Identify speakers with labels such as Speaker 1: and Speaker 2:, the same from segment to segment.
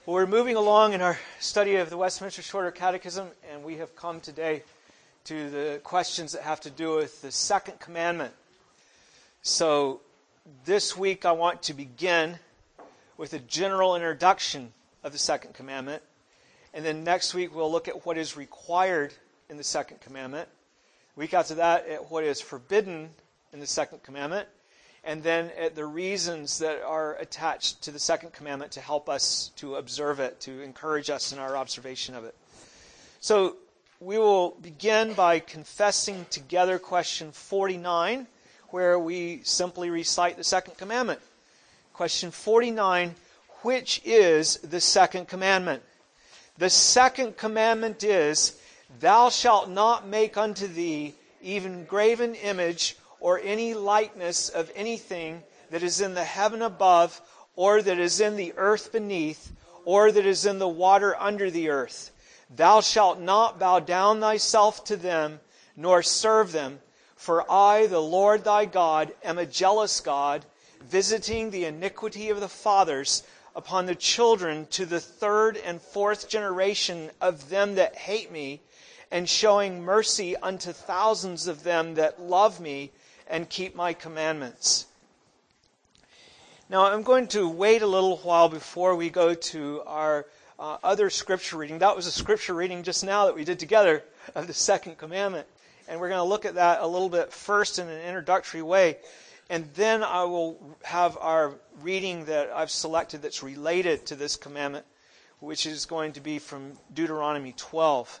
Speaker 1: Well, we're moving along in our study of the Westminster Shorter Catechism, and we have come today to the questions that have to do with the second commandment. So this week I want to begin with a general introduction of the second commandment, and then next week we'll look at what is required in the second commandment. Week after that at what is forbidden in the second commandment, and then at the reasons that are attached to the second commandment to help us to observe it, to encourage us in our observation of it. So we will begin by confessing together question 49, where we simply recite the second commandment. Question 49, which is the second commandment? The second commandment is, thou shalt not make unto thee even graven image or any likeness of anything that is in the heaven above, or that is in the earth beneath, or that is in the water under the earth. Thou shalt not bow down thyself to them, nor serve them. For I, the Lord thy God, am a jealous God, visiting the iniquity of the fathers upon the children to the third and fourth generation of them that hate me, and showing mercy unto thousands of them that love me and keep my commandments. Now, I'm going to wait a little while before we go to our other scripture reading. That was a scripture reading just now that we did together of the second commandment. And we're going to look at that a little bit first in an introductory way. And then I will have our reading that I've selected that's related to this commandment, which is going to be from Deuteronomy 12.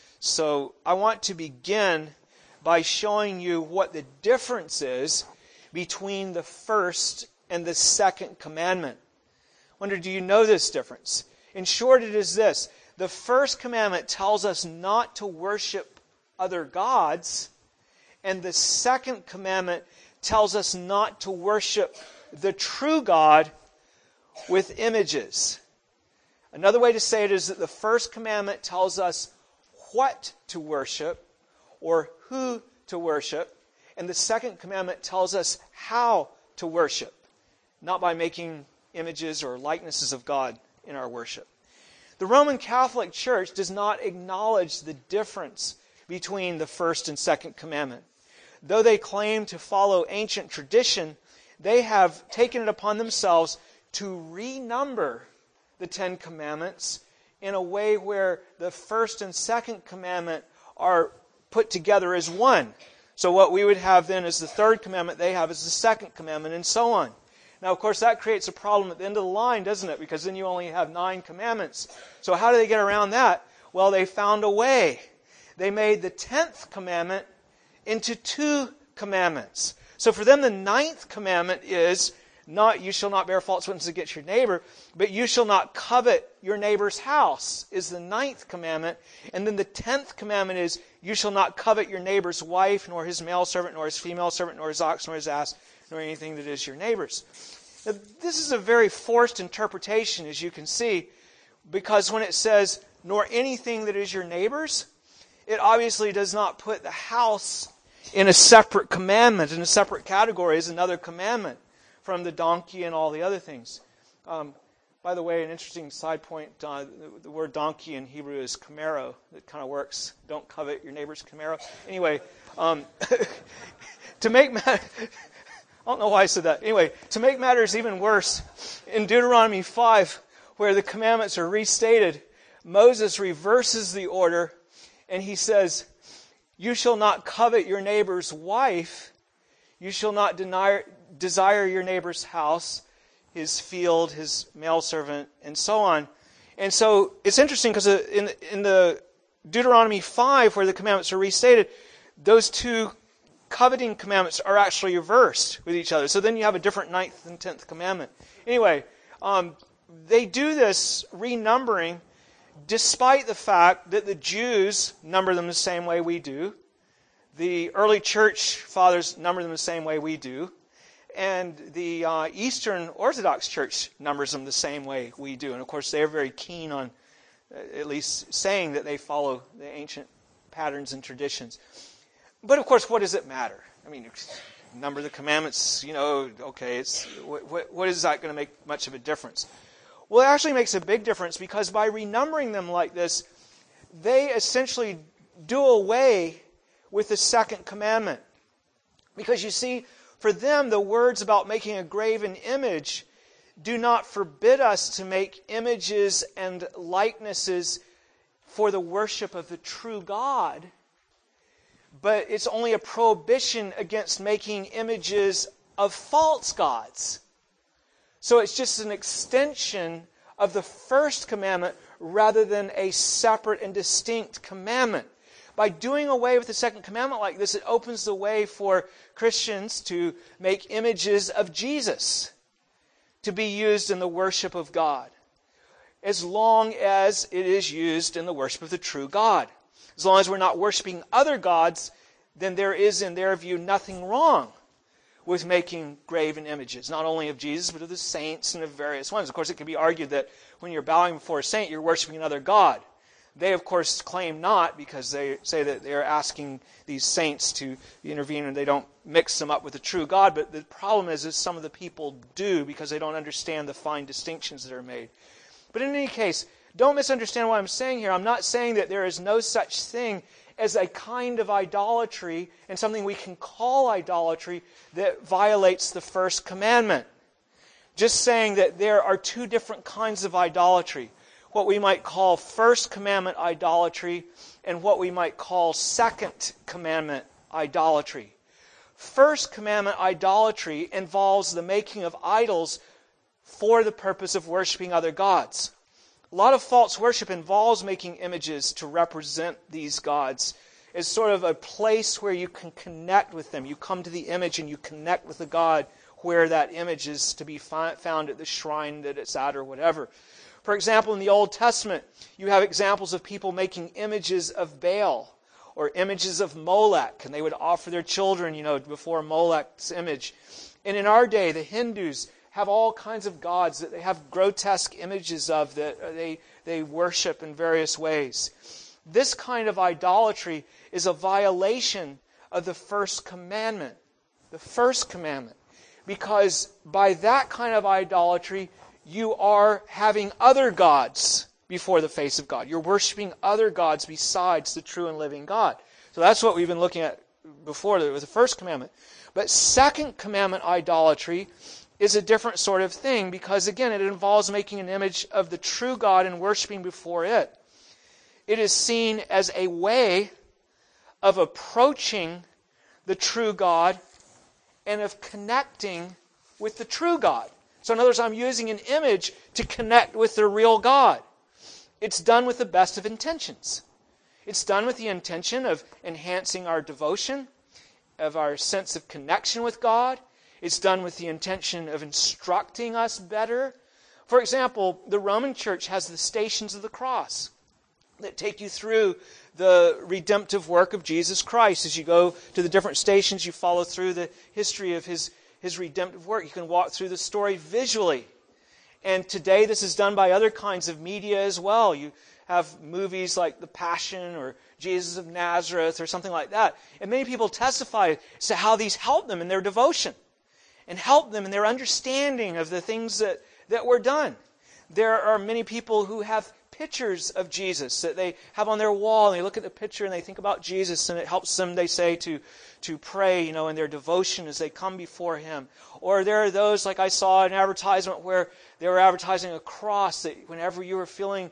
Speaker 1: So I want to begin by showing you what the difference is between the first and the second commandment. I wonder, do you know this difference? In short, it is this. The first commandment tells us not to worship other gods, and the second commandment tells us not to worship the true God with images. Another way to say it is that the first commandment tells us what to worship, or who to worship, and the second commandment tells us how to worship, not by making images or likenesses of God in our worship. The Roman Catholic Church does not acknowledge the difference between the first and second commandment. Though they claim to follow ancient tradition, they have taken it upon themselves to renumber the Ten Commandments in a way where the first and second commandment are put together as one. So what we would have then as the third commandment, they have as the second commandment, and so on. Now, of course, that creates a problem at the end of the line, doesn't it? Because then you only have 9 commandments. So how do they get around that? Well, they found a way. They made the 10th commandment into 2 commandments. So for them, the 9th commandment is not, you shall not bear false witness against your neighbor, but you shall not covet your neighbor's house is the 9th commandment. And then the 10th commandment is, you shall not covet your neighbor's wife, nor his male servant, nor his female servant, nor his ox, nor his ass, nor anything that is your neighbor's. Now, this is a very forced interpretation, as you can see, because when it says, nor anything that is your neighbor's, it obviously does not put the house in a separate commandment, in a separate category as another commandment from the donkey and all the other things. By the way, an interesting side point, the word donkey in Hebrew is camaro. It kind of works. Don't covet your neighbor's camaro. Anyway, to make I don't know why I said that. Anyway, to make matters even worse, in Deuteronomy 5, where the commandments are restated, Moses reverses the order, and he says, you shall not covet your neighbor's wife, you shall not desire your neighbor's house, his field, his male servant, and so on. And so it's interesting because in the Deuteronomy 5, where the commandments are restated, those 2 coveting commandments are actually reversed with each other. So then you have a different 9th and 10th commandment. Anyway, they do this renumbering despite the fact that the Jews number them the same way we do. The early church fathers number them the same way we do. And the Eastern Orthodox Church numbers them the same way we do. And of course, they're very keen on at least saying that they follow the ancient patterns and traditions. But of course, what does it matter? I mean, number the commandments, okay, what is that going to make much of a difference? Well, it actually makes a big difference, because by renumbering them like this, they essentially do away with the second commandment. Because you see, for them, the words about making a graven image do not forbid us to make images and likenesses for the worship of the true God, but it's only a prohibition against making images of false gods. So it's just an extension of the first commandment rather than a separate and distinct commandment. By doing away with the second commandment like this, it opens the way for Christians to make images of Jesus to be used in the worship of God, as long as it is used in the worship of the true God. As long as we're not worshiping other gods, then there is, in their view, nothing wrong with making graven images, not only of Jesus, but of the saints and of various ones. Of course, it can be argued that when you're bowing before a saint, you're worshiping another god. They, of course, claim not, because they say that they're asking these saints to intervene and they don't mix them up with the true God. But the problem is some of the people do, because they don't understand the fine distinctions that are made. But in any case, don't misunderstand what I'm saying here. I'm not saying that there is no such thing as a kind of idolatry and something we can call idolatry that violates the first commandment. Just saying that there are two different kinds of idolatry. What we might call first commandment idolatry and what we might call second commandment idolatry. First commandment idolatry involves the making of idols for the purpose of worshiping other gods. A lot of false worship involves making images to represent these gods. It's sort of a place where you can connect with them. You come to the image and you connect with the God where that image is to be found at the shrine that it's at or whatever. For example, in the Old Testament, you have examples of people making images of Baal or images of Molech, and they would offer their children, before Molech's image. And in our day, the Hindus have all kinds of gods that they have grotesque images of that they worship in various ways. This kind of idolatry is a violation of the first commandment. The first commandment. Because by that kind of idolatry, you are having other gods before the face of God. You're worshiping other gods besides the true and living God. So that's what we've been looking at before with the first commandment. But second commandment idolatry is a different sort of thing, because again, it involves making an image of the true God and worshiping before it. It is seen as a way of approaching the true God and of connecting with the true God. So in other words, I'm using an image to connect with the real God. It's done with the best of intentions. It's done with the intention of enhancing our devotion, of our sense of connection with God. It's done with the intention of instructing us better. For example, the Roman Church has the Stations of the Cross that take you through the redemptive work of Jesus Christ. As you go to the different stations, you follow through the history of His redemptive work. You can walk through the story visually. And today this is done by other kinds of media as well. You have movies like The Passion or Jesus of Nazareth or something like that. And many people testify as to how these help them in their devotion and help them in their understanding of the things that were done. There are many people who have pictures of Jesus that they have on their wall, and they look at the picture and they think about Jesus, and it helps them, they say, to pray, in their devotion as they come before Him. Or there are those, like I saw an advertisement where they were advertising a cross, that whenever you were feeling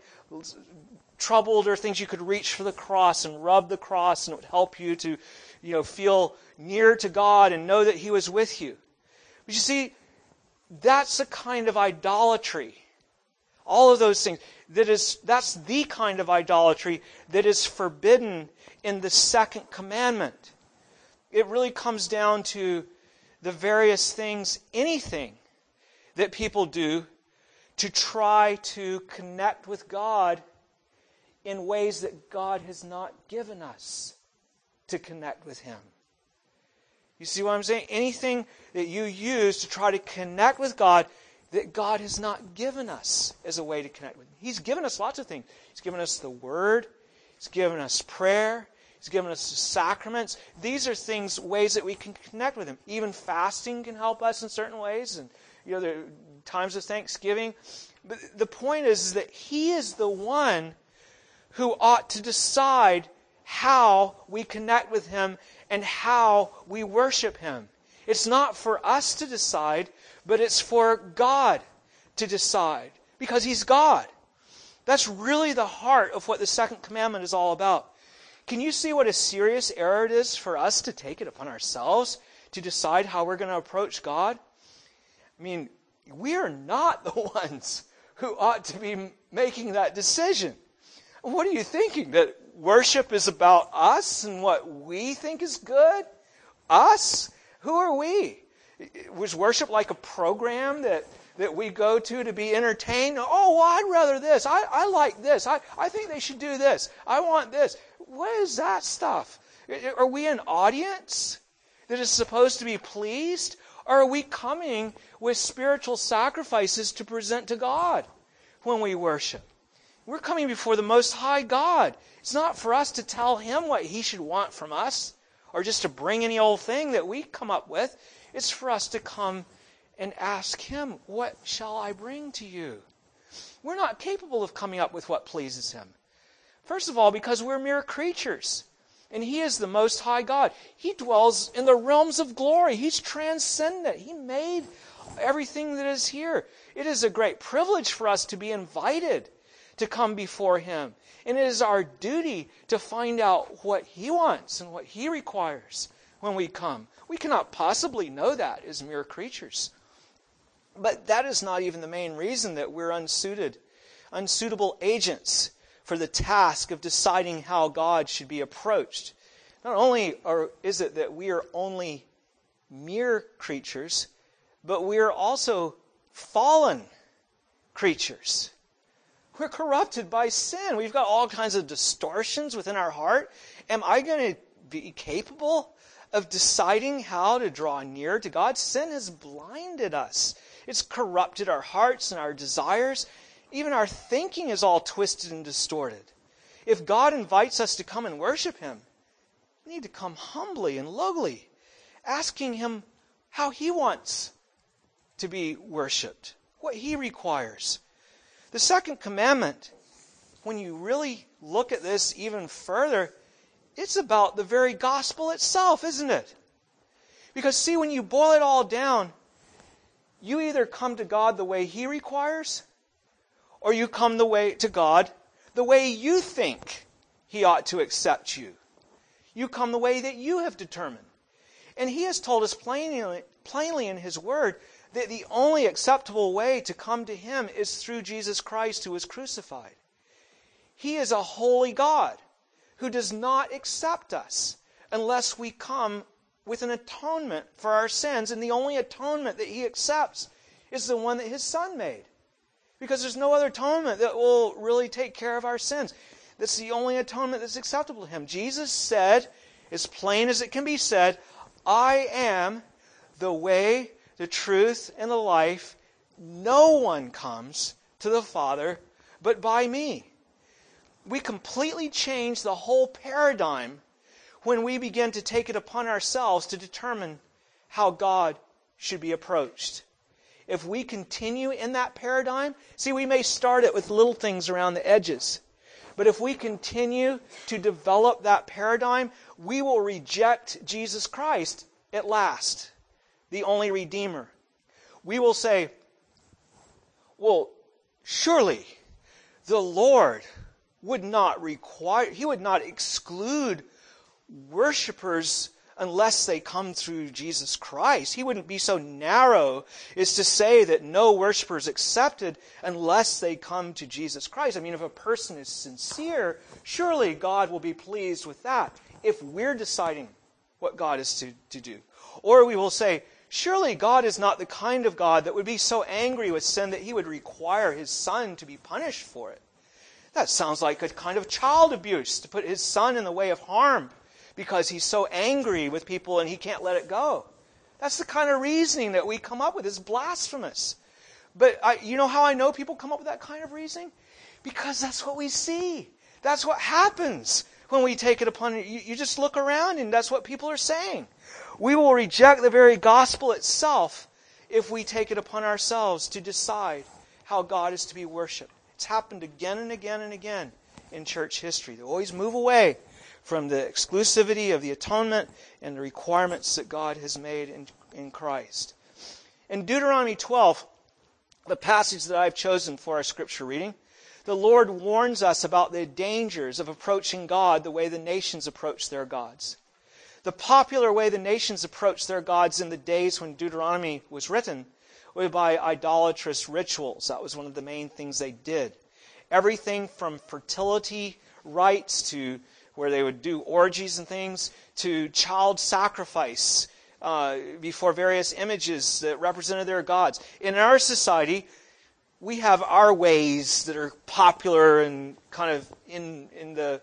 Speaker 1: troubled or things, you could reach for the cross and rub the cross, and it would help you to, feel near to God and know that He was with you. But you see, that's a kind of idolatry. All of those things. That's the kind of idolatry that is forbidden in the second commandment. It really comes down to the various things, anything that people do to try to connect with God in ways that God has not given us to connect with Him. You see what I'm saying? Anything that you use to try to connect with God that God has not given us as a way to connect with Him. He's given us lots of things. He's given us the Word. He's given us prayer. He's given us the sacraments. These are things, ways that we can connect with Him. Even fasting can help us in certain ways. And there are times of Thanksgiving. But the point is that He is the one who ought to decide how we connect with Him and how we worship Him. It's not for us to decide, but it's for God to decide, because He's God. That's really the heart of what the second commandment is all about. Can you see what a serious error it is for us to take it upon ourselves to decide how we're going to approach God? I mean, we are not the ones who ought to be making that decision. What are you thinking? That worship is about us and what we think is good? Us? Who are we? Was worship like a program that we go to be entertained? Oh, well, I'd rather this. I like this. I think they should do this. I want this. What is that stuff? Are we an audience that is supposed to be pleased? Or are we coming with spiritual sacrifices to present to God when we worship? We're coming before the Most High God. It's not for us to tell Him what He should want from us, or just to bring any old thing that we come up with. It's for us to come and ask Him, what shall I bring to you? We're not capable of coming up with what pleases Him. First of all, because we're mere creatures. And He is the Most High God. He dwells in the realms of glory. He's transcendent. He made everything that is here. It is a great privilege for us to be invited to come before Him. And it is our duty to find out what He wants and what He requires when we come. We cannot possibly know that as mere creatures. But that is not even the main reason that we're unsuitable agents for the task of deciding how God should be approached. Not only is it that we are only mere creatures, but we are also fallen creatures. We're corrupted by sin. We've got all kinds of distortions within our heart. Am I going to be capable of deciding how to draw near to God? Sin has blinded us. It's corrupted our hearts and our desires. Even our thinking is all twisted and distorted. If God invites us to come and worship Him, we need to come humbly and lowly, asking Him how He wants to be worshipped, what He requires. The second commandment, when you really look at this even further, it's about the very gospel itself, isn't it? Because see, when you boil it all down, you either come to God the way He requires, or you come to God the way you think He ought to accept you. You come the way that you have determined. And He has told us plainly in His Word that the only acceptable way to come to Him is through Jesus Christ who was crucified. He is a holy God who does not accept us unless we come with an atonement for our sins. And the only atonement that He accepts is the one that His Son made. Because there's no other atonement that will really take care of our sins. That's the only atonement that's acceptable to Him. Jesus said, as plain as it can be said, I am the way, the truth, and the life. No one comes to the Father but by me. We completely change the whole paradigm when we begin to take it upon ourselves to determine how God should be approached. If we continue in that paradigm, see, we may start it with little things around the edges. But if we continue to develop that paradigm, we will reject Jesus Christ at last, the only Redeemer. We will say, well, surely the Lord would not He would not exclude worshipers unless they come through Jesus Christ. He wouldn't be so narrow as to say that no worshiper is accepted unless they come to Jesus Christ. I mean, if a person is sincere, surely God will be pleased with that if we're deciding what God is to do. Or we will say, surely God is not the kind of God that would be so angry with sin that He would require His Son to be punished for it. That sounds like a kind of child abuse, to put His Son in the way of harm because He's so angry with people and He can't let it go. That's the kind of reasoning that we come up with. It's blasphemous. But you know how I know people come up with that kind of reasoning? Because that's what we see. That's what happens when we take it upon it. You just look around and that's what people are saying. We will reject the very gospel itself if we take it upon ourselves to decide how God is to be worshipped. It's happened again and again and again in church history. They always move away from the exclusivity of the atonement and the requirements that God has made in Christ. In Deuteronomy 12, the passage that I've chosen for our scripture reading, the Lord warns us about the dangers of approaching God the way the nations approach their gods. The popular way the nations approached their gods in the days when Deuteronomy was written was by idolatrous rituals. That was one of the main things they did. Everything from fertility rites to where they would do orgies and things, to child sacrifice before various images that represented their gods. In our society, we have our ways that are popular and kind of in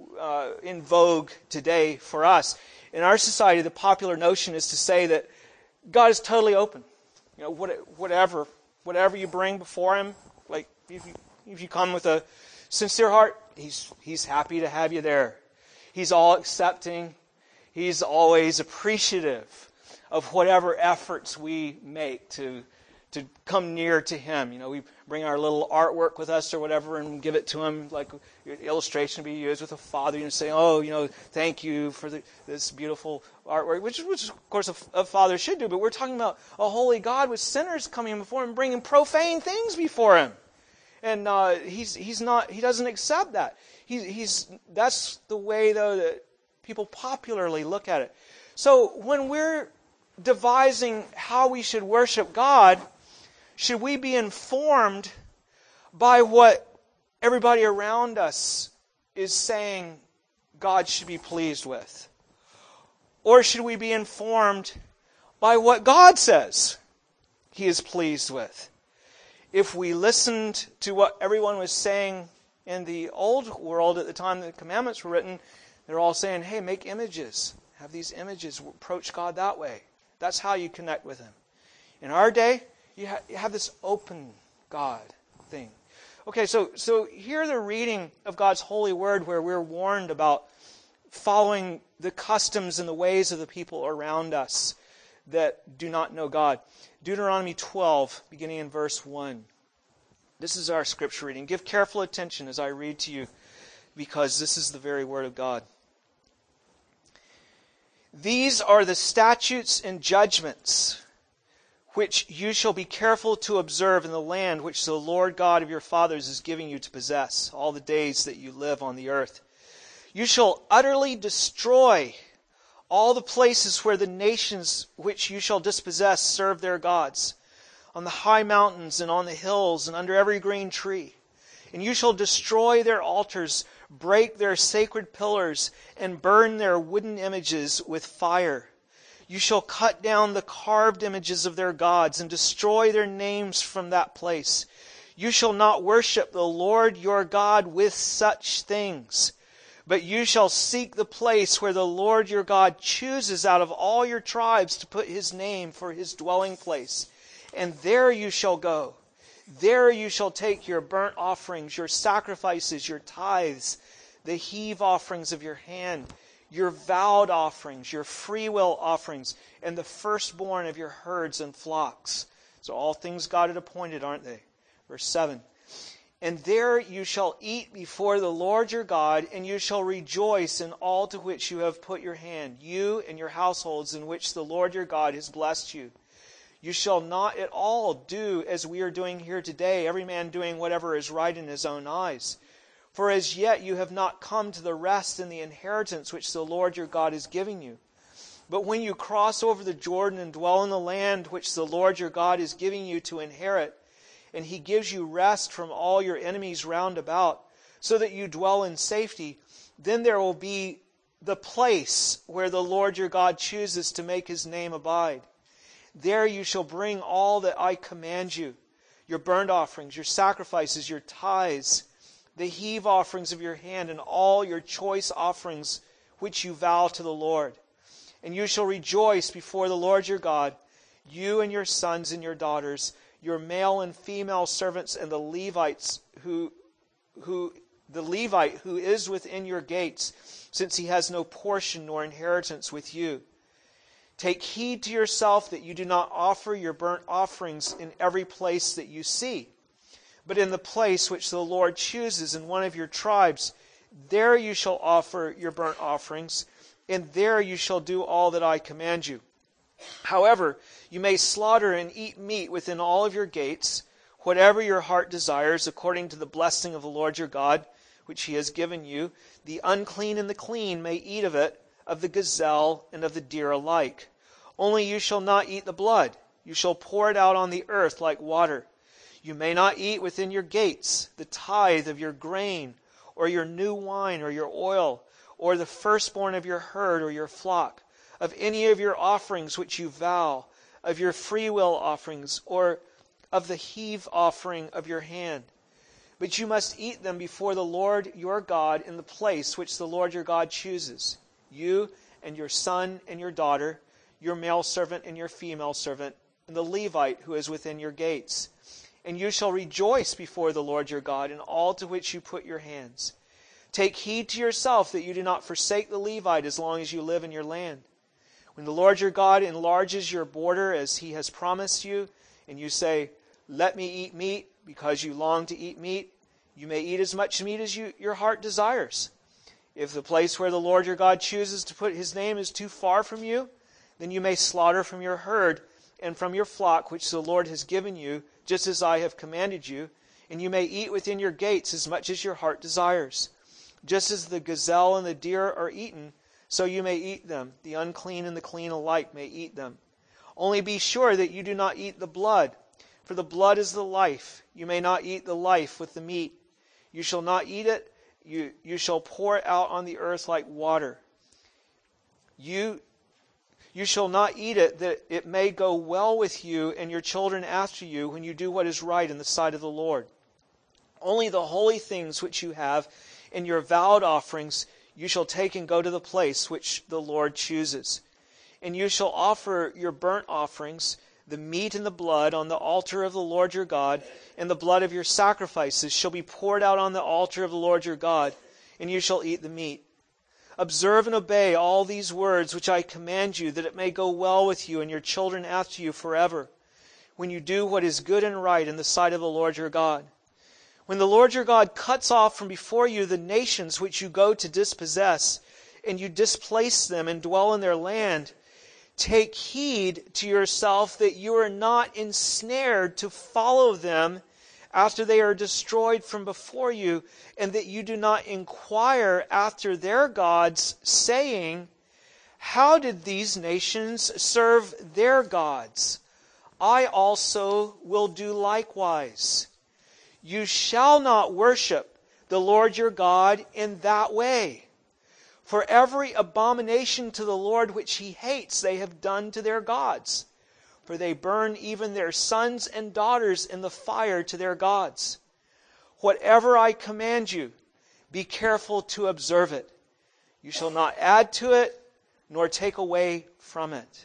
Speaker 1: vogue today for us. In our society, the popular notion is to say that God is totally open. You know, whatever you bring before Him, like if you come with a sincere heart, He's happy to have you there. He's all accepting. He's always appreciative of whatever efforts we make to come near to Him. You know, we bring our little artwork with us or whatever and give it to Him, like an illustration to be used with a father, and say, oh, you know, thank you for this beautiful artwork, which of course a father should do, but we're talking about a holy God with sinners coming before Him, bringing profane things before Him. And he doesn't accept that. That's the way, though, that people popularly look at it. So when we're devising how we should worship God, should we be informed by what everybody around us is saying God should be pleased with? Or should we be informed by what God says He is pleased with? If we listened to what everyone was saying in the old world at the time the commandments were written, they're all saying, hey, make images. Have these images. Approach God that way. That's how you connect with Him. In our day, you have this open God thing. Okay, so hear the reading of God's holy word where we're warned about following the customs and the ways of the people around us that do not know God. Deuteronomy 12, beginning in verse 1. This is our scripture reading. Give careful attention as I read to you, because this is the very word of God. These are the statutes and judgments which you shall be careful to observe in the land which the Lord God of your fathers is giving you to possess all the days that you live on the earth. You shall utterly destroy all the places where the nations which you shall dispossess serve their gods, on the high mountains and on the hills and under every green tree. And you shall destroy their altars, break their sacred pillars, and burn their wooden images with fire. You shall cut down the carved images of their gods and destroy their names from that place. You shall not worship the Lord your God with such things. But you shall seek the place where the Lord your God chooses out of all your tribes to put His name for His dwelling place. And there you shall go. There you shall take your burnt offerings, your sacrifices, your tithes, the heave offerings of your hand, your vowed offerings, your freewill offerings, and the firstborn of your herds and flocks. So all things God had appointed, aren't they? Verse 7. And there you shall eat before the Lord your God, and you shall rejoice in all to which you have put your hand, you and your households in which the Lord your God has blessed you. You shall not at all do as we are doing here today, every man doing whatever is right in his own eyes. For as yet you have not come to the rest in the inheritance which the Lord your God is giving you. But when you cross over the Jordan and dwell in the land which the Lord your God is giving you to inherit, and He gives you rest from all your enemies round about, so that you dwell in safety, then there will be the place where the Lord your God chooses to make His name abide. There you shall bring all that I command you, your burnt offerings, your sacrifices, your tithes, the heave offerings of your hand, and all your choice offerings which you vow to the Lord. And you shall rejoice before the Lord your God, you and your sons and your daughters, your male and female servants, and the Levites the Levite who is within your gates, since he has no portion nor inheritance with you. Take heed to yourself that you do not offer your burnt offerings in every place that you see, but in the place which the Lord chooses in one of your tribes, there you shall offer your burnt offerings, and there you shall do all that I command you. However, you may slaughter and eat meat within all of your gates, whatever your heart desires, according to the blessing of the Lord your God, which he has given you. The unclean and the clean may eat of it, of the gazelle and of the deer alike. Only you shall not eat the blood. You shall pour it out on the earth like water. You may not eat within your gates the tithe of your grain, or your new wine, or your oil, or the firstborn of your herd or your flock, of any of your offerings which you vow, of your freewill offerings, or of the heave offering of your hand. But you must eat them before the Lord your God in the place which the Lord your God chooses. You and your son and your daughter, your male servant and your female servant, and the Levite who is within your gates. And you shall rejoice before the Lord your God in all to which you put your hands. Take heed to yourself that you do not forsake the Levite as long as you live in your land. When the Lord your God enlarges your border as he has promised you, and you say, let me eat meat, because you long to eat meat, you may eat as much meat as your heart desires. If the place where the Lord your God chooses to put his name is too far from you, then you may slaughter from your herd and from your flock which the Lord has given you, just as I have commanded you, and you may eat within your gates as much as your heart desires. Just as the gazelle and the deer are eaten, so you may eat them. The unclean and the clean alike may eat them. Only be sure that you do not eat the blood, for the blood is the life. You may not eat the life with the meat. You shall not eat it. You shall pour it out on the earth like water. You shall not eat it, that it may go well with you and your children after you when you do what is right in the sight of the Lord. Only the holy things which you have in your vowed offerings you shall take and go to the place which the Lord chooses. And you shall offer your burnt offerings, the meat and the blood, on the altar of the Lord your God, and the blood of your sacrifices shall be poured out on the altar of the Lord your God, and you shall eat the meat. Observe and obey all these words which I command you, that it may go well with you and your children after you forever, when you do what is good and right in the sight of the Lord your God. When the Lord your God cuts off from before you the nations which you go to dispossess, and you displace them and dwell in their land, take heed to yourself that you are not ensnared to follow them after they are destroyed from before you, and that you do not inquire after their gods, saying, how did these nations serve their gods? I also will do likewise. You shall not worship the Lord your God in that way. For every abomination to the Lord which he hates they have done to their gods. For they burn even their sons and daughters in the fire to their gods. Whatever I command you, be careful to observe it. You shall not add to it, nor take away from it.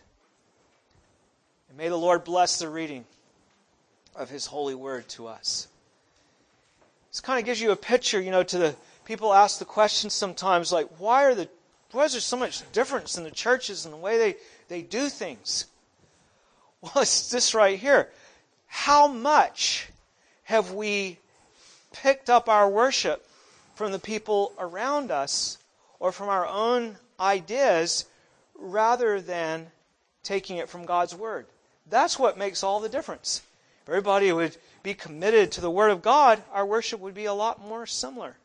Speaker 1: And may the Lord bless the reading of his holy word to us. This kind of gives you a picture, to the people ask the question sometimes, like, why is there so much difference in the churches and the way they do things? Well, it's this right here. How much have we picked up our worship from the people around us or from our own ideas rather than taking it from God's Word? That's what makes all the difference. If everybody would be committed to the Word of God, our worship would be a lot more similar.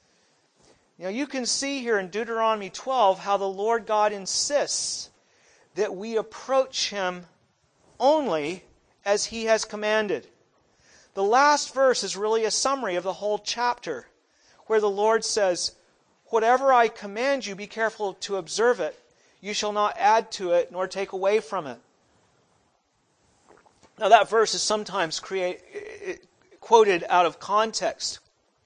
Speaker 1: You can see here in Deuteronomy 12 how the Lord God insists that we approach Him only as He has commanded. The last verse is really a summary of the whole chapter, where the Lord says, whatever I command you, be careful to observe it. You shall not add to it, nor take away from it. Now that verse is sometimes quoted out of context.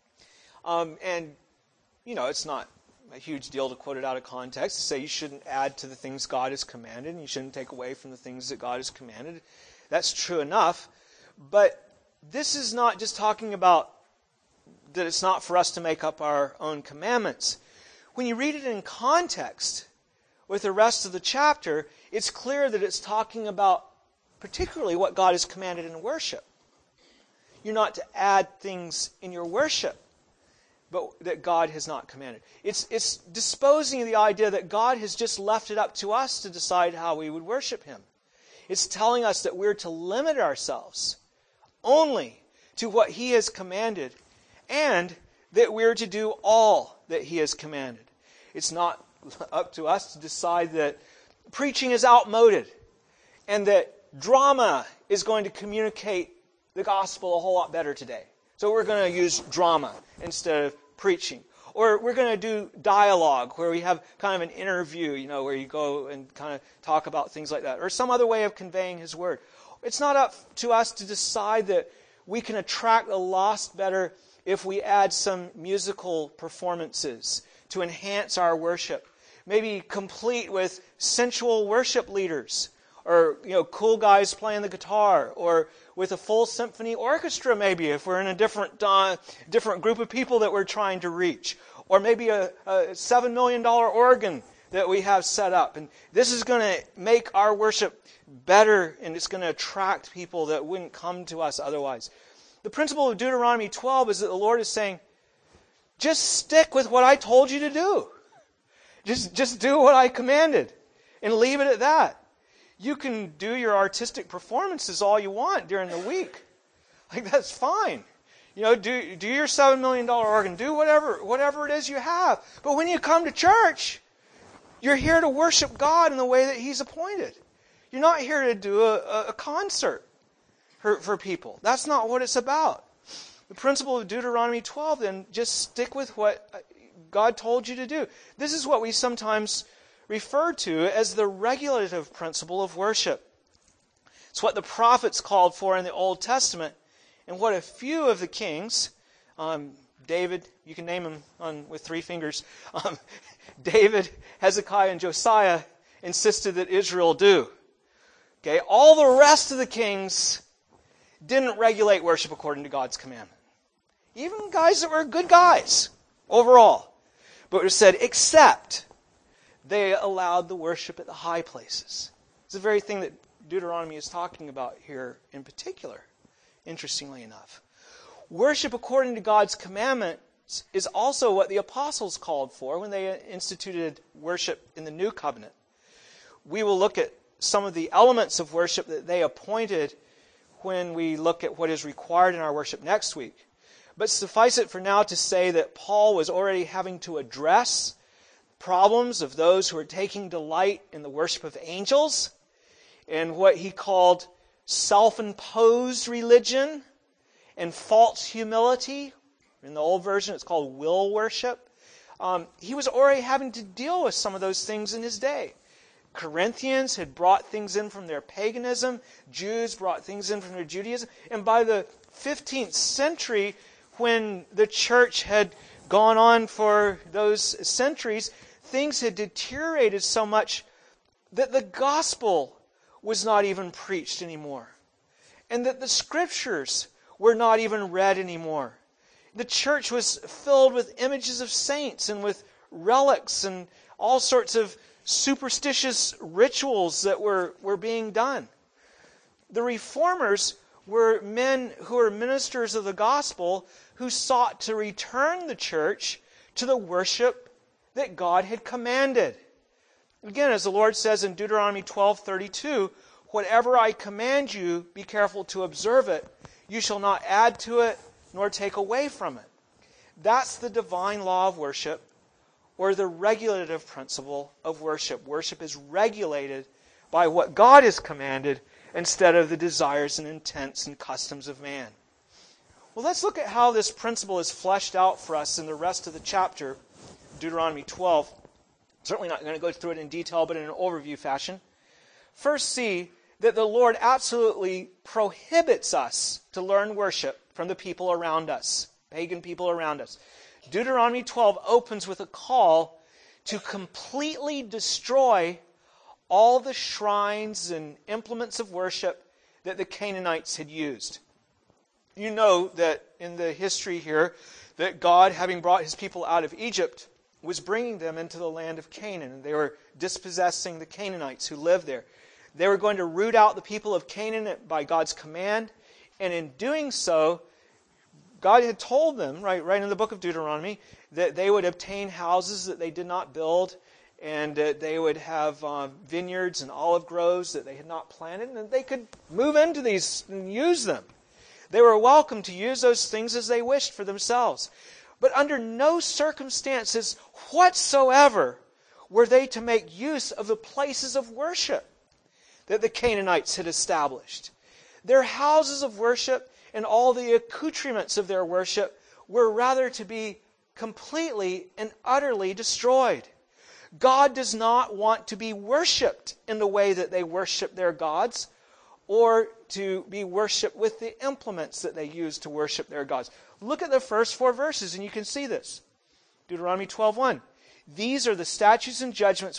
Speaker 1: It's not a huge deal to quote it out of context, to say you shouldn't add to the things God has commanded, and you shouldn't take away from the things that God has commanded. That's true enough. But this is not just talking about that it's not for us to make up our own commandments. When you read it in context with the rest of the chapter, it's clear that it's talking about particularly what God has commanded in worship. You're not to add things in your worship, but that God has not commanded. It's disposing of the idea that God has just left it up to us to decide how we would worship Him. It's telling us that we're to limit ourselves only to what He has commanded, and that we're to do all that He has commanded. It's not up to us to decide that preaching is outmoded and that drama is going to communicate the gospel a whole lot better today. So we're going to use drama instead of preaching. Or we're going to do dialogue where we have kind of an interview, where you go and kind of talk about things like that. Or some other way of conveying His Word. It's not up to us to decide that we can attract the lost better if we add some musical performances to enhance our worship. Maybe complete with sensual worship leaders, or cool guys playing the guitar, or with a full symphony orchestra maybe if we're in a different group of people that we're trying to reach, or maybe a $7 million organ that we have set up. And this is going to make our worship better, and it's going to attract people that wouldn't come to us otherwise. The principle of Deuteronomy 12 is that the Lord is saying, just stick with what I told you to do. Just do what I commanded and leave it at that. You can do your artistic performances all you want during the week. That's fine. Do your $7 million organ. Do whatever it is you have. But when you come to church, you're here to worship God in the way that He's appointed. You're not here to do a concert for people. That's not what it's about. The principle of Deuteronomy 12, then, just stick with what God told you to do. This is what we sometimes refer to as the regulative principle of worship. It's what the prophets called for in the Old Testament, and what a few of the kings, David, you can name him with 3 fingers, David, Hezekiah, and Josiah insisted that Israel do. Okay, all the rest of the kings didn't regulate worship according to God's commandment. Even guys that were good guys overall. But it said, except they allowed the worship at the high places. It's the very thing that Deuteronomy is talking about here in particular, interestingly enough. Worship according to God's commandments is also what the apostles called for when they instituted worship in the New Covenant. We will look at some of the elements of worship that they appointed when we look at what is required in our worship next week. But suffice it for now to say that Paul was already having to address problems of those who are taking delight in the worship of angels and what he called self-imposed religion and false humility. In the old version, it's called will worship. He was already having to deal with some of those things in his day. Corinthians had brought things in from their paganism. Jews brought things in from their Judaism. And by the 15th century, when the church had gone on for those centuries, things had deteriorated so much that the gospel was not even preached anymore. And that the scriptures were not even read anymore. The church was filled with images of saints and with relics and all sorts of superstitious rituals that were being done. The reformers were men who were ministers of the gospel who sought to return the church to the worship that God had commanded. Again, as the Lord says in Deuteronomy 12:32, whatever I command you, be careful to observe it. You shall not add to it nor take away from it. That's the divine law of worship, or the regulative principle of worship. Worship is regulated by what God has commanded instead of the desires and intents and customs of man. Well, let's look at how this principle is fleshed out for us in the rest of the chapter, Deuteronomy 12. Certainly not going to go through it in detail, but in an overview fashion. First, see that the Lord absolutely prohibits us to learn worship from the people around us, pagan people around us. Deuteronomy 12 opens with a call to completely destroy all the shrines and implements of worship that the Canaanites had used. You know that in the history here that God, having brought His people out of Egypt, was bringing them into the land of Canaan. And they were dispossessing the Canaanites who lived there. They were going to root out the people of Canaan by God's command. And in doing so, God had told them, right in the book of Deuteronomy, that they would obtain houses that they did not build, and they would have vineyards and olive groves that they had not planted, and they could move into these and use them. They were welcome to use those things as they wished for themselves. But under no circumstances whatsoever were they to make use of the places of worship that the Canaanites had established. Their houses of worship and all the accoutrements of their worship were rather to be completely and utterly destroyed. God does not want to be worshipped in the way that they worship their gods, or to be worshipped with the implements that they use to worship their gods. Look at the first 4 verses and you can see this. Deuteronomy 12:1. These are the statutes and judgments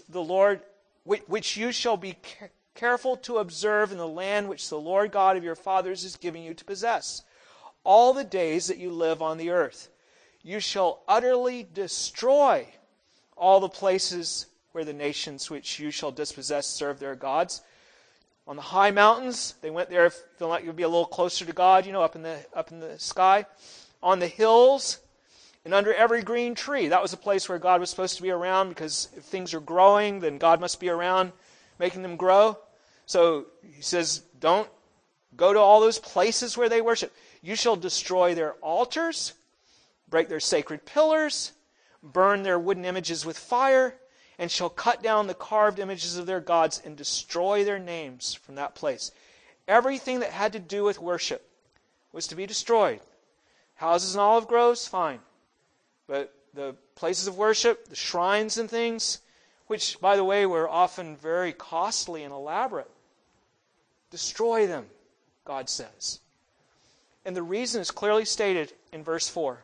Speaker 1: which you shall be careful to observe in the land which the Lord God of your fathers is giving you to possess, all the days that you live on the earth. You shall utterly destroy all the places where the nations which you shall dispossess serve their gods. On the high mountains, they went there feeling like it would be a little closer to God, up in the sky. On the hills, and under every green tree. That was a place where God was supposed to be around, because if things are growing, then God must be around making them grow. So he says, don't go to all those places where they worship. You shall destroy their altars, break their sacred pillars, burn their wooden images with fire, and shall cut down the carved images of their gods and destroy their names from that place. Everything that had to do with worship was to be destroyed. Houses and olive groves, fine. But the places of worship, the shrines and things, which, by the way, were often very costly and elaborate, destroy them, God says. And the reason is clearly stated in verse 4.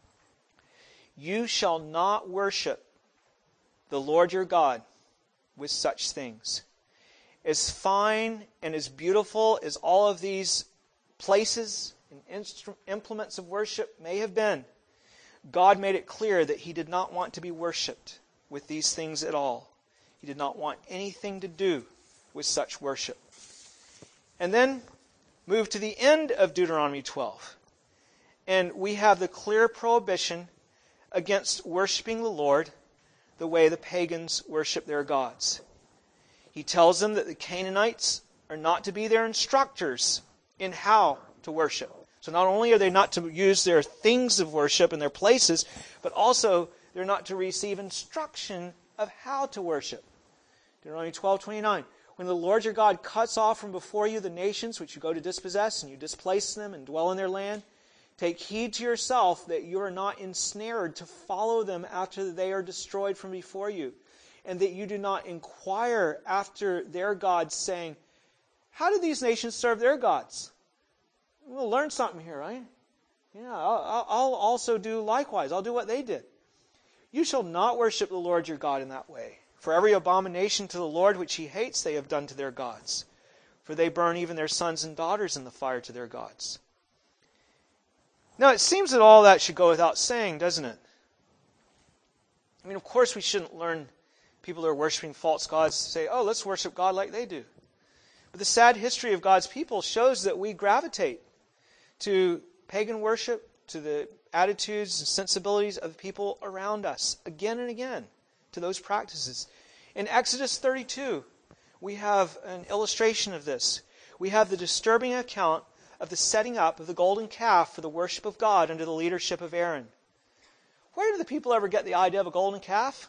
Speaker 1: You shall not worship the Lord your God with such things. As fine and as beautiful as all of these places and implements of worship may have been, God made it clear that He did not want to be worshipped with these things at all. He did not want anything to do with such worship. And then move to the end of Deuteronomy 12. And we have the clear prohibition against worshiping the Lord the way the pagans worship their gods. He tells them that the Canaanites are not to be their instructors in how to worship. So not only are they not to use their things of worship and their places, but also they're not to receive instruction of how to worship. Deuteronomy 12:29. When the Lord your God cuts off from before you the nations which you go to dispossess, and you displace them and dwell in their land, take heed to yourself that you are not ensnared to follow them after they are destroyed from before you, and that you do not inquire after their gods, saying, how do these nations serve their gods? We'll learn something here, right? Yeah, I'll also do likewise. I'll do what they did. You shall not worship the Lord your God in that way. For every abomination to the Lord which He hates they have done to their gods. For they burn even their sons and daughters in the fire to their gods. Now it seems that all that should go without saying, doesn't it? I mean, of course we shouldn't learn people who are worshiping false gods to say, oh, let's worship God like they do. But the sad history of God's people shows that we gravitate to pagan worship, to the attitudes and sensibilities of people around us, again and again, to those practices. In Exodus 32, we have an illustration of this. We have the disturbing account of the setting up of the golden calf for the worship of God under the leadership of Aaron. Where did the people ever get the idea of a golden calf?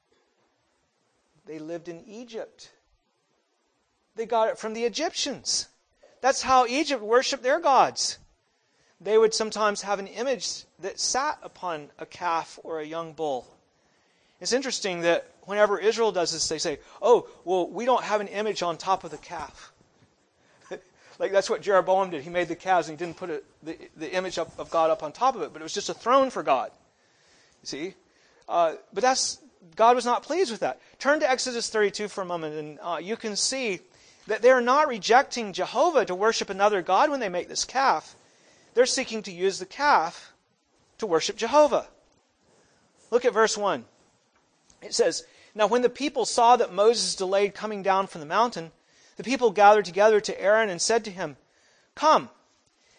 Speaker 1: They lived in Egypt. They got it from the Egyptians. That's how Egypt worshipped their gods. They would sometimes have an image that sat upon a calf or a young bull. It's interesting that whenever Israel does this, they say, oh, well, we don't have an image on top of the calf. Like that's what Jeroboam did. He made the calves and he didn't put the image of God up on top of it, but it was just a throne for God. You see? But God was not pleased with that. Turn to Exodus 32 for a moment, and you can see that they're not rejecting Jehovah to worship another god when they make this calf. They're seeking to use the calf to worship Jehovah. Look at verse 1. It says, now when the people saw that Moses delayed coming down from the mountain, the people gathered together to Aaron and said to him, come,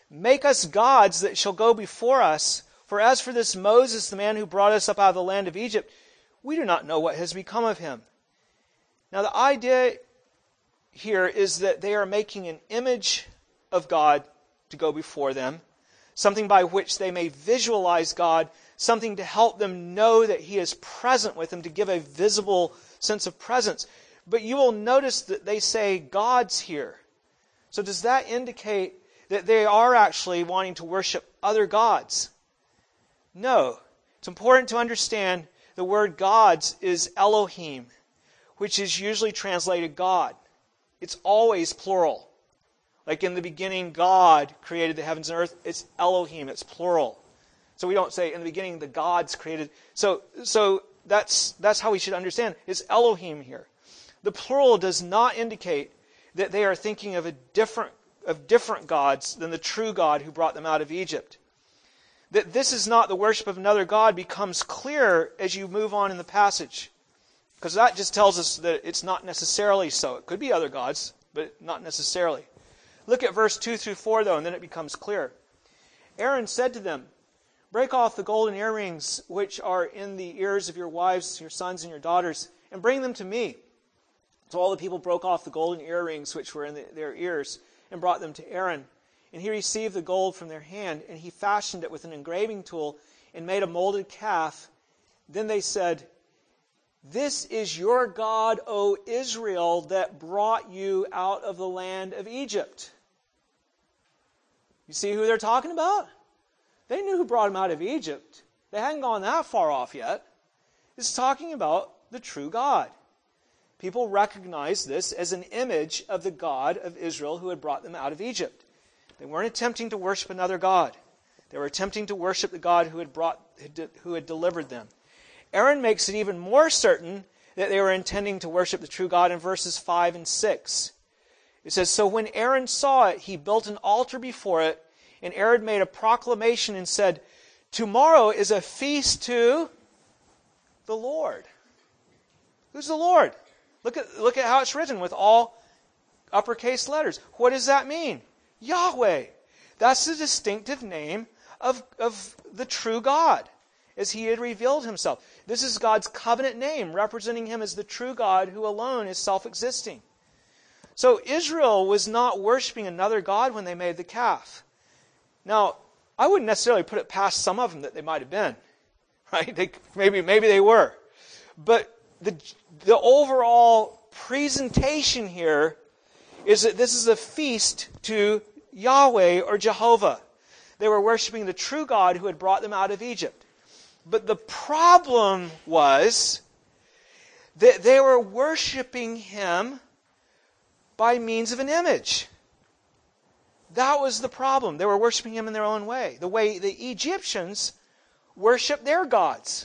Speaker 1: Make us gods that shall go before us. For as for this Moses, the man who brought us up out of the land of Egypt, we do not know what has become of him. Now the idea here is that they are making an image of God to go before them, something by which they may visualize God, something to help them know that He is present with them, to give a visible sense of presence. But you will notice that they say gods here. So does that indicate that they are actually wanting to worship other gods? No. It's important to understand the word gods is Elohim, which is usually translated God. It's always plural. Like in the beginning, God created the heavens and earth. It's Elohim. It's plural. So we don't say in the beginning the gods created. So that's how we should understand. It's Elohim here. The plural does not indicate that they are thinking of different gods than the true God who brought them out of Egypt. That this is not the worship of another God becomes clear as you move on in the passage. Because that just tells us that it's not necessarily so. It could be other gods, but not necessarily. Look at verse 2 through 4, though, and then it becomes clear. Aaron said to them, "Break off the golden earrings which are in the ears of your wives, your sons, and your daughters, and bring them to me." So all the people broke off the golden earrings which were in their ears and brought them to Aaron. And he received the gold from their hand, and he fashioned it with an engraving tool and made a molded calf. Then they said, "This is your God, O Israel, that brought you out of the land of Egypt." You see who they're talking about? They knew who brought them out of Egypt. They hadn't gone that far off yet. It's talking about the true God. People recognize this as an image of the God of Israel who had brought them out of Egypt. They weren't attempting to worship another God. They were attempting to worship the God who had delivered them. Aaron makes it even more certain that they were intending to worship the true God in verses 5 and 6. It says, "So when Aaron saw it, he built an altar before it, and Aaron made a proclamation and said, 'Tomorrow is a feast to the Lord.'" Who's the Lord? Look at how it's written with all uppercase letters. What does that mean? Yahweh. That's the distinctive name of the true God, as He had revealed Himself. This is God's covenant name, representing Him as the true God who alone is self-existing. So Israel was not worshiping another God when they made the calf. Now, I wouldn't necessarily put it past some of them that they might have been. Right? Maybe they were. But the overall presentation here is that this is a feast to Yahweh or Jehovah. They were worshiping the true God who had brought them out of Egypt. But the problem was that they were worshiping Him by means of an image. That was the problem. They were worshiping Him in their own way. The way the Egyptians worshiped their gods.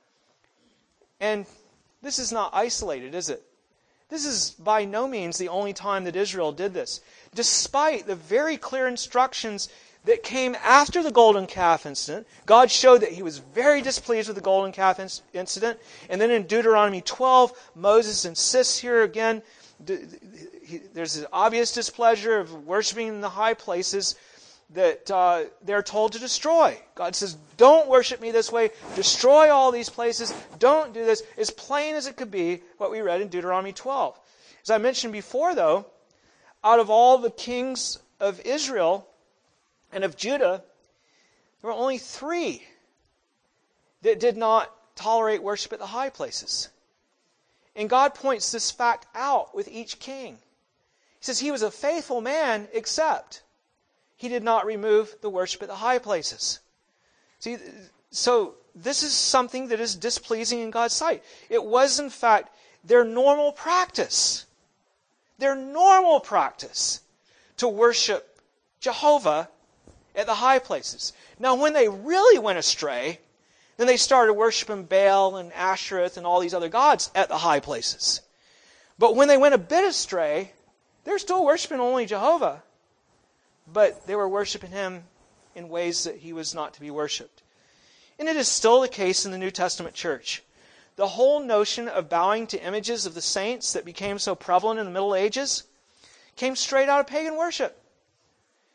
Speaker 1: And this is not isolated, is it? This is by no means the only time that Israel did this. Despite the very clear instructions that came after the golden calf incident, God showed that He was very displeased with the golden calf incident. And then in Deuteronomy 12, Moses insists here again, there's an obvious displeasure of worshiping in the high places that they're told to destroy. God says, "Don't worship me this way. Destroy all these places. Don't do this." As plain as it could be what we read in Deuteronomy 12. As I mentioned before, though, out of all the kings of Israel and of Judah, there were only 3 that did not tolerate worship at the high places. And God points this fact out with each king. He says he was a faithful man, except he did not remove the worship at the high places. See, so this is something that is displeasing in God's sight. It was, in fact, their normal practice. Their normal practice to worship Jehovah at the high places. Now, when they really went astray, then they started worshiping Baal and Ashereth and all these other gods at the high places. But when they went a bit astray, they're still worshiping only Jehovah. But they were worshiping Him in ways that He was not to be worshipped. And it is still the case in the New Testament church. The whole notion of bowing to images of the saints that became so prevalent in the Middle Ages came straight out of pagan worship.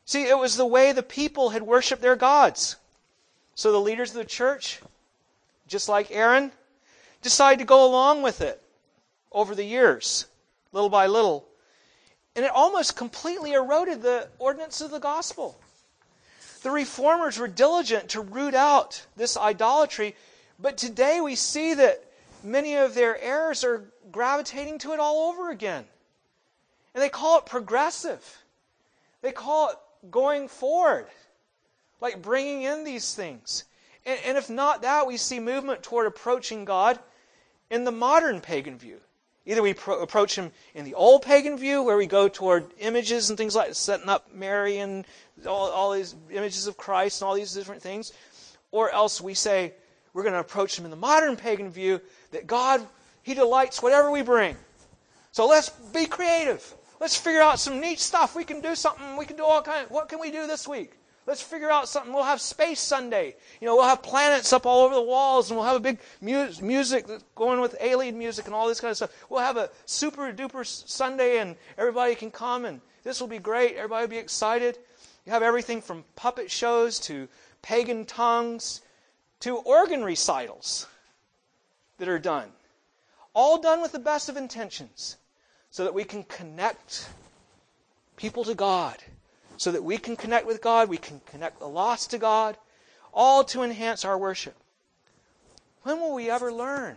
Speaker 1: See, it was the way the people had worshipped their gods. So the leaders of the church, just like Aaron, decided to go along with it over the years, little by little. And it almost completely eroded the ordinance of the gospel. The reformers were diligent to root out this idolatry, but today we see that many of their errors are gravitating to it all over again. And they call it progressive. They call it going forward, like bringing in these things. And if not that, we see movement toward approaching God in the modern pagan view. Either we approach Him in the old pagan view, where we go toward images and things like setting up Mary and all these images of Christ and all these different things, or else we say we're going to approach Him in the modern pagan view, that God, He delights whatever we bring. So let's be creative. Let's figure out some neat stuff. We can do something. We can do all kinds. What can we do this week? Let's figure out something. We'll have Space Sunday. We'll have planets up all over the walls, and we'll have a big music going with alien music and all this kind of stuff. We'll have a super duper Sunday, and everybody can come, and this will be great. Everybody will be excited. You have everything from puppet shows to pagan tongues to organ recitals that are done. All done with the best of intentions, so that we can connect people to God, so that we can connect with God, we can connect the lost to God, all to enhance our worship. When will we ever learn?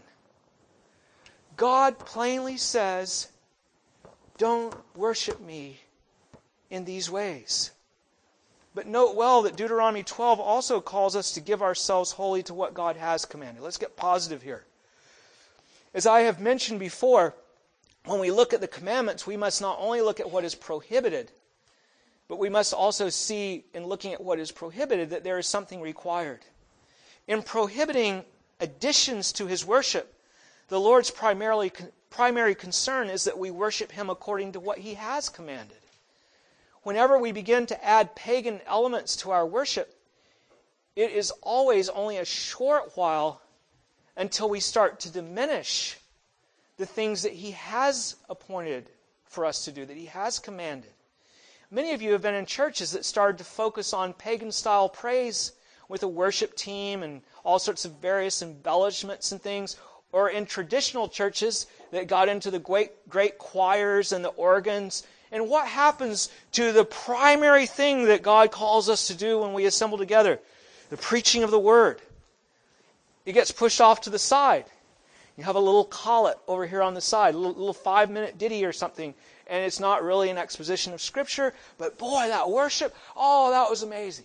Speaker 1: God plainly says, don't worship me in these ways. But note well that Deuteronomy 12 also calls us to give ourselves wholly to what God has commanded. Let's get positive here. As I have mentioned before, when we look at the commandments, we must not only look at what is prohibited, but we must also see, in looking at what is prohibited, that there is something required. In prohibiting additions to His worship, the Lord's primary concern is that we worship Him according to what He has commanded. Whenever we begin to add pagan elements to our worship, it is always only a short while until we start to diminish the things that He has appointed for us to do, that He has commanded. Many of you have been in churches that started to focus on pagan-style praise with a worship team and all sorts of various embellishments and things, or in traditional churches that got into the great choirs and the organs. And what happens to the primary thing that God calls us to do when we assemble together? The preaching of the Word. It gets pushed off to the side. You have a little collet over here on the side, a little 5-minute ditty or something, and it's not really an exposition of Scripture, but boy, that worship, that was amazing.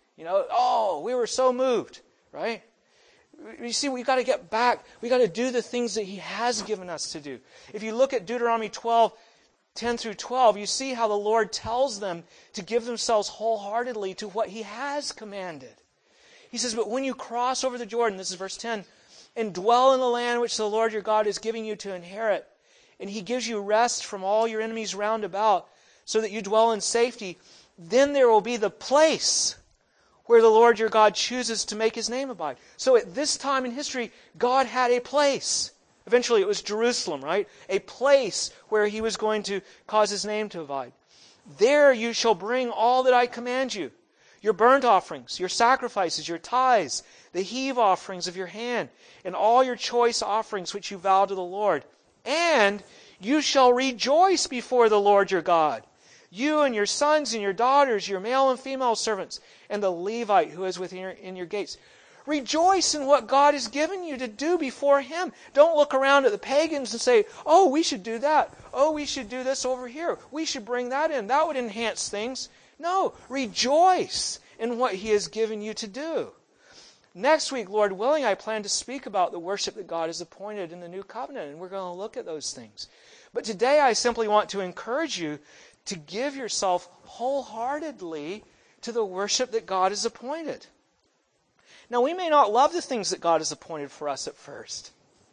Speaker 1: We were so moved, right? You see, we've got to get back. We've got to do the things that He has given us to do. If you look at Deuteronomy 12, 10 through 12, you see how the Lord tells them to give themselves wholeheartedly to what He has commanded. He says, but when you cross over the Jordan, this is verse 10, and dwell in the land which the Lord your God is giving you to inherit, and He gives you rest from all your enemies round about, so that you dwell in safety, then there will be the place where the Lord your God chooses to make His name abide. So at this time in history, God had a place. Eventually it was Jerusalem, right? A place where He was going to cause His name to abide. There you shall bring all that I command you, your burnt offerings, your sacrifices, your tithes, the heave offerings of your hand, and all your choice offerings which you vow to the Lord. And you shall rejoice before the Lord your God, you and your sons and your daughters, your male and female servants, and the Levite who is within your gates. Rejoice in what God has given you to do before Him. Don't look around at the pagans and say, we should do that. We should do this over here. We should bring that in. That would enhance things. No, rejoice in what He has given you to do. Next week, Lord willing, I plan to speak about the worship that God has appointed in the New Covenant, and we're going to look at those things. But today I simply want to encourage you to give yourself wholeheartedly to the worship that God has appointed. Now, we may not love the things that God has appointed for us at first.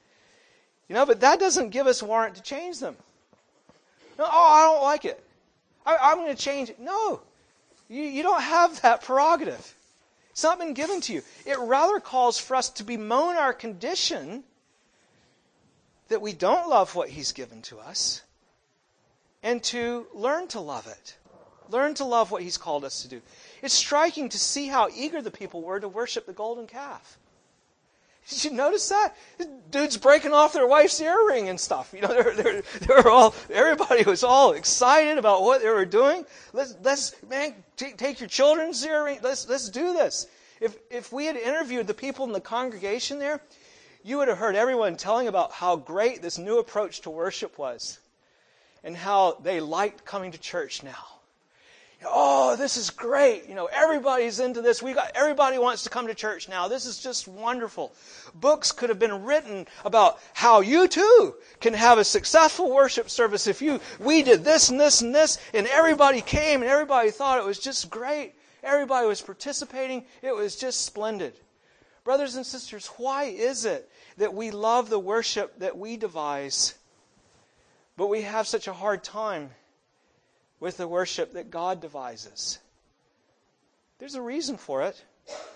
Speaker 1: But that doesn't give us warrant to change them. No, I don't like it. I'm going to change it. No, you don't have that prerogative. It's not been given to you. It rather calls for us to bemoan our condition that we don't love what He's given to us and to learn to love it. Learn to love what He's called us to do. It's striking to see how eager the people were to worship the golden calf. Did you notice that? Dudes breaking off their wife's earring and stuff. They were all. Everybody was all excited about what they were doing. Let's take your children's earring. Let's do this. If we had interviewed the people in the congregation there, you would have heard everyone telling about how great this new approach to worship was, and how they liked coming to church now. Oh, this is great. Everybody's into this. Everybody wants to come to church now. This is just wonderful. Books could have been written about how you too can have a successful worship service if we did this and this and this, and everybody came and everybody thought it was just great. Everybody was participating. It was just splendid. Brothers and sisters, why is it that we love the worship that we devise, but we have such a hard time with the worship that God devises? There's a reason for it.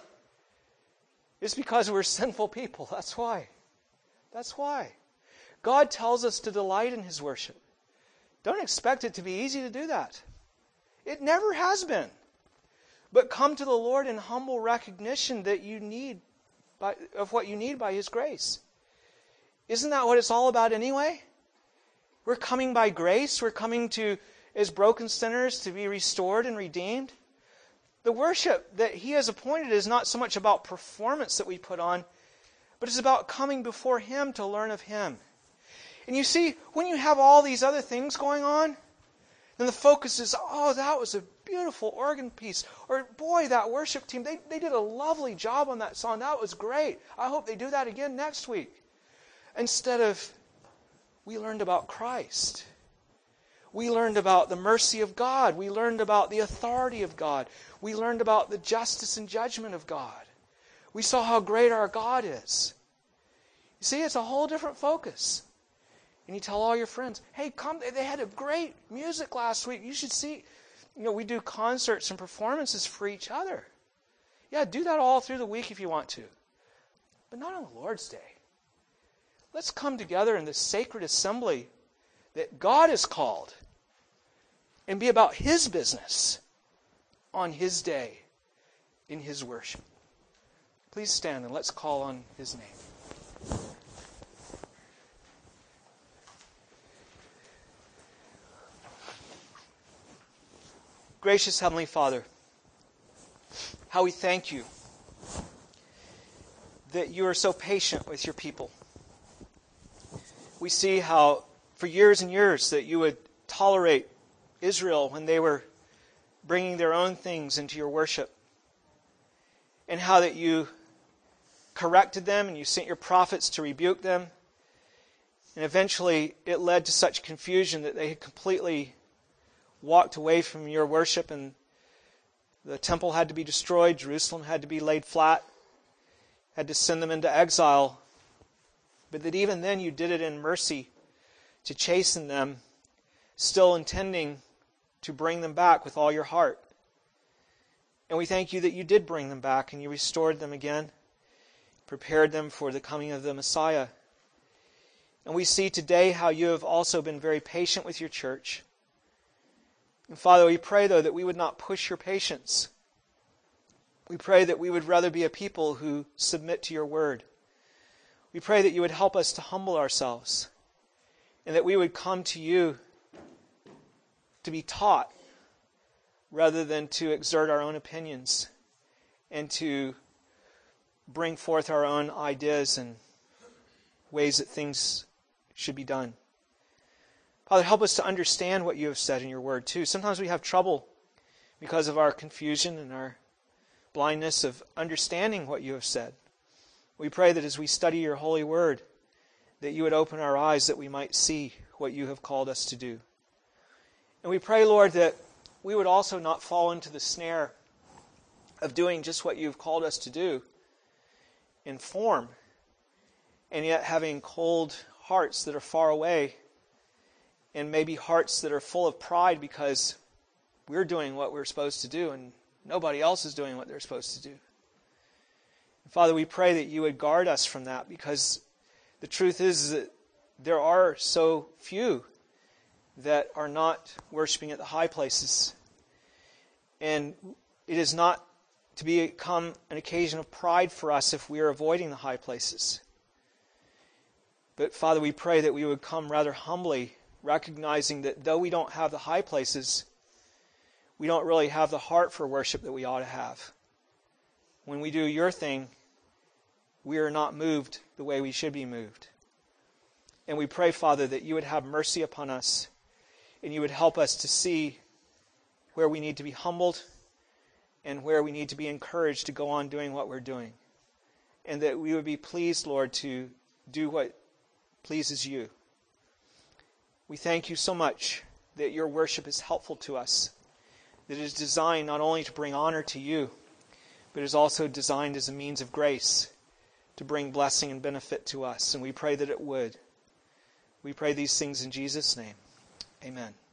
Speaker 1: It's because we're sinful people. That's why. That's why. God tells us to delight in His worship. Don't expect it to be easy to do that. It never has been. But come to the Lord in humble recognition that of what you need by His grace. Isn't that what it's all about anyway? We're coming by grace. We're coming as broken sinners to be restored and redeemed. The worship that He has appointed is not so much about performance that we put on, but it's about coming before Him to learn of Him. And you see, when you have all these other things going on, then the focus is, oh, that was a beautiful organ piece. Or, boy, that worship team, they did a lovely job on that song. That was great. I hope they do that again next week. Instead of, we learned about Christ. We learned about the mercy of God. We learned about the authority of God. We learned about the justice and judgment of God. We saw how great our God is. You see, it's a whole different focus. And you tell all your friends, hey, come, they had a great music last week. You should see. We do concerts and performances for each other. Yeah, do that all through the week if you want to. But not on the Lord's Day. Let's come together in this sacred assembly that God has called and be about His business on His day in His worship. Please stand and let's call on His name. Gracious Heavenly Father, how we thank You that You are so patient with Your people. We see how for years and years that You would tolerate Israel when they were bringing their own things into Your worship, and how that You corrected them and You sent Your prophets to rebuke them, and eventually it led to such confusion that they had completely walked away from Your worship, and the temple had to be destroyed, Jerusalem had to be laid flat, had to send them into exile, but that even then You did it in mercy to chasten them, still intending to bring them back with all Your heart. And we thank You that You did bring them back and You restored them again, prepared them for the coming of the Messiah. And we see today how You have also been very patient with Your church. And Father, we pray, though, that we would not push Your patience. We pray that we would rather be a people who submit to Your word. We pray that You would help us to humble ourselves, and that we would come to You to be taught rather than to exert our own opinions and to bring forth our own ideas and ways that things should be done. Father, help us to understand what You have said in Your word, too. Sometimes we have trouble because of our confusion and our blindness of understanding what You have said. We pray that as we study Your holy word, that You would open our eyes that we might see what You have called us to do. And we pray, Lord, that we would also not fall into the snare of doing just what You've called us to do in form, and yet having cold hearts that are far away, and maybe hearts that are full of pride because we're doing what we're supposed to do and nobody else is doing what they're supposed to do. And Father, we pray that You would guard us from that, because the truth is that there are so few that are not worshiping at the high places. And it is not to become an occasion of pride for us if we are avoiding the high places. But Father, we pray that we would come rather humbly, recognizing that though we don't have the high places, we don't really have the heart for worship that we ought to have. When we do your thing, we are not moved the way we should be moved. And we pray, Father, that you would have mercy upon us and you would help us to see where we need to be humbled and where we need to be encouraged to go on doing what we're doing. And that we would be pleased, Lord, to do what pleases you. We thank you so much that your worship is helpful to us, that it is designed not only to bring honor to you, but is also designed as a means of grace to bring blessing and benefit to us. And we pray that it would. We pray these things in Jesus' name. Amen.